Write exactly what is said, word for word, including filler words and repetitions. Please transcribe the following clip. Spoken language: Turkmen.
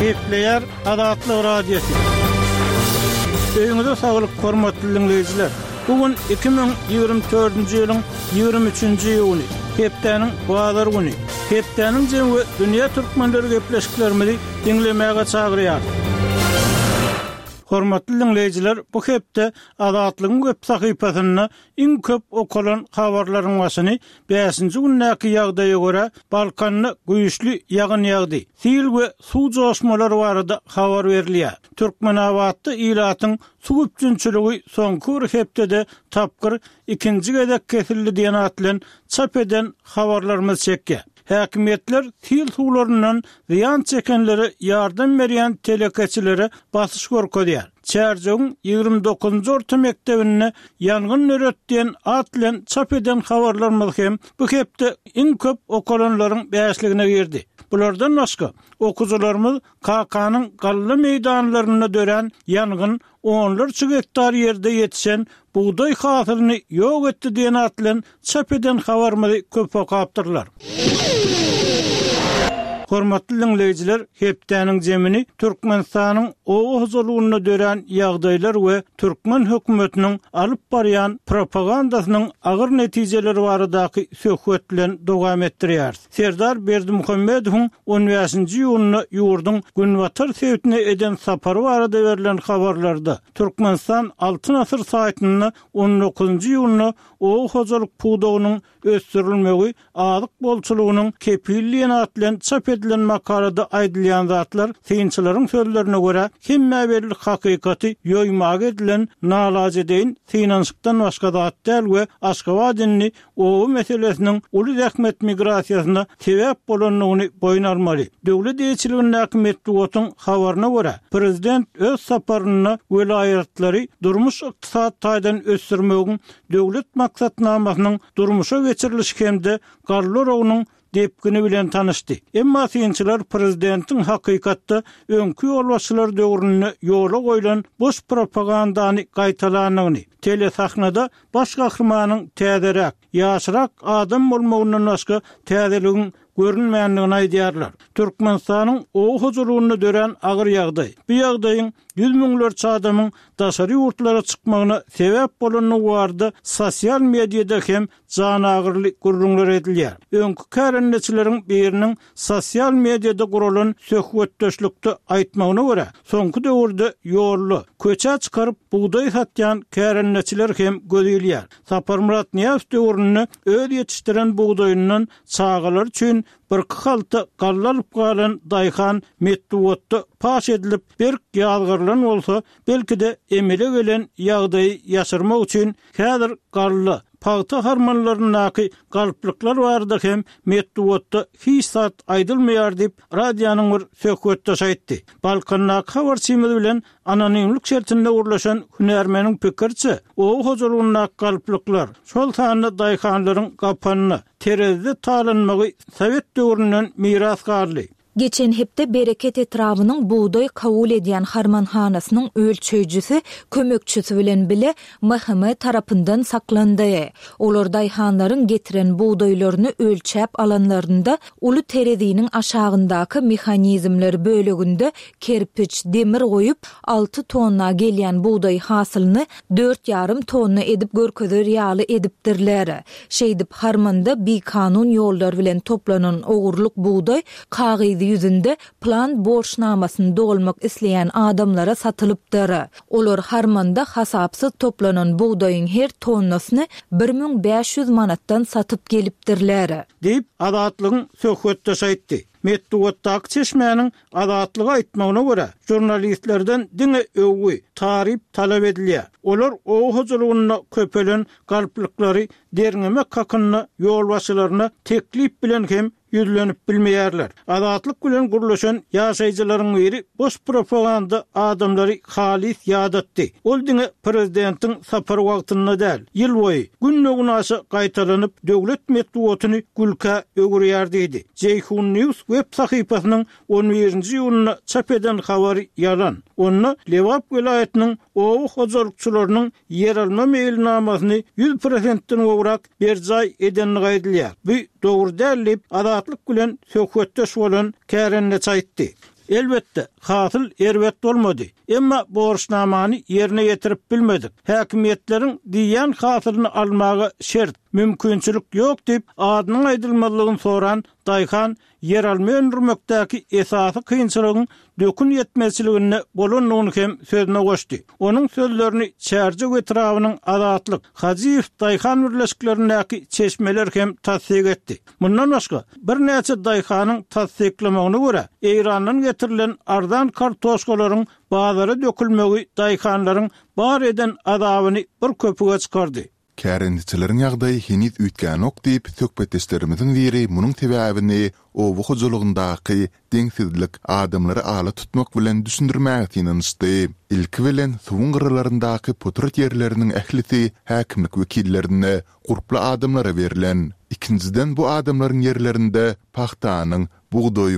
Kepleyer Adatlı Radyosu. Öňüňizde saglyk hormatly dinleýijiler. Bugün iki bin ýygrimi dördünji ýylyň ýygrimi üçünji ýyly, Hepdeniň Bazar güni. Hepdeniň jemgy dünýä türkmenleri gepleşiklerimizi dinlemäge çagyrýar. Hormatly dinleýijiler, bu hepde Adatlyň web sahypasyna iň köp okulan habarlaryň başyny beşinji günnäki ýagdaýa görä Balkanyny güýçli ýagyn ýagdy. Sil we suw joşmalary barada habar berilýär. Türkmen awatdy ilatyň suw üçünçiligi soňky hepde tapgyr ikinji gedek kesildi diýen atlan çap eden habarlarymyz çekdi. Häkimetler sil suwlaryndan ziyan çekenleri ýardam berýän telekeçilere basyş görkezýär. Çärjüň ýygrimi dokuzunji orta mektebine ýangyn nöretdiýen atlan çap eden habarlarymyz hem bu hepde iň köp okulanlaryň beşligine girdi. Bulardan başga okuwçylarymyz K K-nyň gally meýdanlaryna dören ýangyn onlarca hektar ýerde ýetişen buğday hasylyny ýok etdi diýen atlan çap eden habarymyzy köp okapdyrlar. Hormatly dinleýijiler, hepdeniň jemini Türkmenistanyň owa huzurlugyna dören ýagdaýlar we Türkmen hökümetiniň alyp barýan propagandasynyň agyr netijeleri baradaky söhbet bilen dowam etdirýär. Serdar Berdimuhammedowyň on beşinji ýylyny ýurdun Günwatar sewtine eden sapary barada berilen habarlarda Türkmenistan Altyn Asyr saýtyny on dokuzunji ýylyny owa huzurluk puwdagynyň ösdürilmegi azyk bolçulugynyň kepilliğine atlan çap edilen makalada aýdylýan zatlar synçylaryň sözlerine görä hemme berlik hakykaty ýoýmak edilen nalajedeýin synanşykdan başga zat däl we Aşgabatdyny owa meselesiniň uly zähmet migrasiýasyna sebäp bolanlygyny boyun almaly. Döwlet ýetirliginiň häkimetligiň habaryna görä prezident öz saparyny welaýatlary durmuş ykdysat taýdan ösdürmegiň döwlet maksatnamasynyň durmuşa geçirilişi hemde garlarowynyň depkini bilen tanışdy. Emma synçylar prezidentiň hakykatda öňkü ýolbaşçylar döwrüne ýola goýulan boş propagandany gaýtalanyny, telesahnada baş gahrmanyň täzerak, ýaşyrak adam bolmagyndan başga täzeligiň görünmeýändigini aýdýarlar. Türkmenistanyň owa huzurlugyna dören agyr ýagdaý. Bu ýagdaýyň yüz miňlerçe adamyň daşary ýurtlara çykmagyna sebäp bolanyny bardy sosial mediada hem jan agyrly gurrunlar edilýär. Öňkü kärenleçileriň biriniň sosial mediada guralan söhbetdeşlikde aýtmagyna görä, soňky döwürde ýolly, köçä çykaryp buğday satýan kärenleçiler hem gözelýär. Saparmurat Niýaz döwrüne öz ýetişdiren buğdaýyndan çağalar üçin bir halta gallalyp galan daýhan metduwatda paş edilip bir ýalgyrlan bolsa, belki de emele gelen ýagdaýy ýaşyrmak üçin häzir gally pagta harmanlarynaky galplyklar barda hem metduwatda hiç sat aýdylmaýar diýip radionyň bir söhbetde aýtdy. Balkannak habarçymyz bilen anonimlik şertinde urlaşan hünärmeniň pikirçi, owa huzurlugyna galplyklar şol sany daýhanlaryň gapanyny terezde talanmagy Sowet döwründen miras garly. Geçen hepde bereket etravynyň buğday kabul edýän harmanhanasynyň ölçüjüsi kömekçisi bilen bile mahkeme tarapyndan saklandy. Olar daýhanlaryň getiren buğdaýlaryny ölçäp alanlarynda uly tereziniň aşagyndaky mehanizmler bölегinde kerpiç, demir goýup alty tonna gelýän buğday hasylyny dört ýarym tonna edip görkezer ýaly edipdirler. Şeýdip harmanda bir kanun ýollar bilen toplanan ogurluk buğday kagy yüzünde plan borçnamasyny dolmak isleýän adamlara satylypdyr. Olar harmanda hasapsy toplanan buğdaýyň her tonnasyny bir miň beş ýüz manatdan satyp gelipdirler. Diýip Adatlyň söhbetde aýtdy. Metduwatdaky çeşmäniň adatlygy aýtmagyna görä jurnalistlerden diňe öwgi, tarif talap edilýär. Olar owa huzurlugyna köpelen galplyklary derňemek hakyny ýolbaşçylaryna teklip bilen hem ýüzlenip bilmeýärler. Adatlyk bilen gurulşan ýaşaýjylaryň biri boş propaganda adamlary halis ýadatdy. Ol diňe prezidentiň sapary wagtyna däl, ýyl boýy günnügüne aşy gaýtalanyp döwlet metduwatyny gülkä öwürýär diýdi. Ceyhun News web sahypasynyň on birinji ýylyna çap eden habary ýalan. Onu Lewap welaýatynyň owa huzurlukçylarynyň yer alma meýilnamasyny yüz prosentden gowrak berjay edenini gaýdylýar. Bu dogry däl diýip adatlyk bilen söhbetdeş bolan kärenle çaýtdy. Elbette, hasyl erwet bolmady. Emma borçnamany ýerine ýetirip bilmedik. Häkimetlerin diýen hasylyny almagy şert, mümkinçilik ýok diýip adynyň aýdylmalygyny soran Daýhan yer alma öndürmekdäki esasy kynçylygyň dökün ýetmezçiligine bolanyny hem sözüne goşdy. Onuň sözlerini Çärji etrawynyň azatlyk, Hajiýew Daýhan birleşiklerindäki çeşmeler hem tasdik etdi. Mundan başga bir näçe Daýhanyň tasdiklamagyna görä, Eýranyň getirilen arzan kartoşkalaryň bazara dökülmegi Daýhanlaryň bar eden azabyny bir köpüge çykardy. Kärendicilerin ýagdaýy heniz üýtgän ok diýip söhbetdeşlerimiziň biri munyň täbäbini o wukjulugyndaky deňsizlik adamlary ala tutmak bilen düşündirmäge tinanışdy. Ilki bilen suwun gyrlaryndaky potrat ýerleriniň ählisi häkimlik wekillerine gurply adamlara berilen. Ikinciden bu adamlaryň ýerlerinde paxtanyň, buğdoýyň